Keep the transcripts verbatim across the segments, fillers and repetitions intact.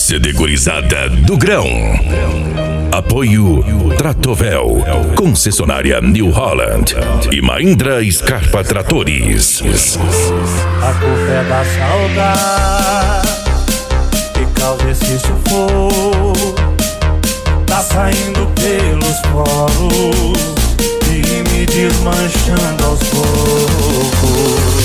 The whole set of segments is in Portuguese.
C D Gurizada do Grão. Apoio Tratovel, concessionária New Holland e Mahindra Scarpa Tratores. A culpa é da saudade que causa esse sufoco. Tá saindo pelos poros e me desmanchando aos poucos.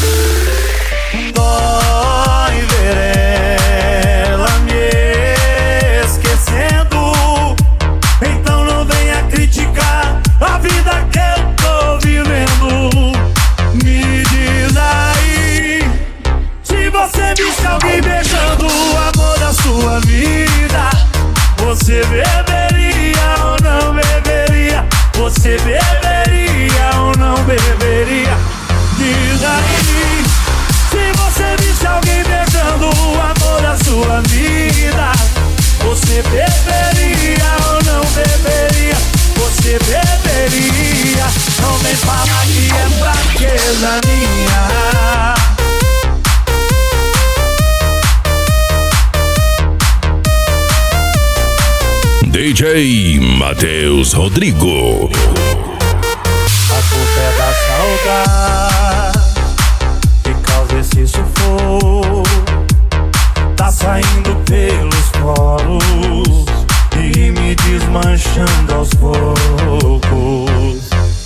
Dói ver ela me esquecendo. Então não venha criticar a vida que eu tô vivendo. Me diz aí, se você visse alguém beijando o amor da sua vida, você beberia ou não beberia? Você beberia ou não beberia? Diz aí, se você visse alguém beijando o amor da sua vida, você beberia ou não beberia? Você beberia? Não vem falar que é fraqueza minha. D J Matheus Rodrigo. A culpa é da saudade que causa esse sufoco. Tá saindo pelos poros e me desmanchando aos poucos.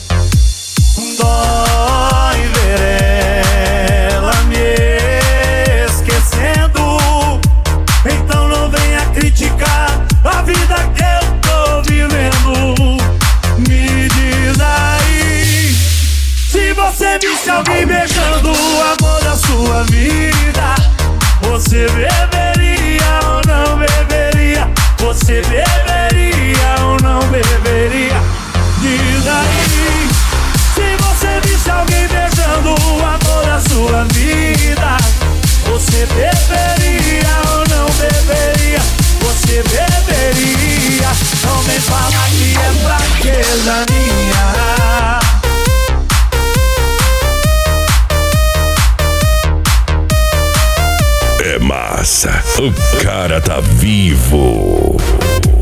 Dói ver ela me esquecendo. Então não venha criticar a vida que eu tô vivendo. Me diz aí, se você visse alguém beijando o amor da sua vida, você beberia ou não beberia? Você beberia ou não beberia? Diz aí, se você visse alguém beijando o amor da sua vida, você beberia ou não beberia? Você beberia? Não me fala que é fraqueza minha. É massa, o cara tá vivo.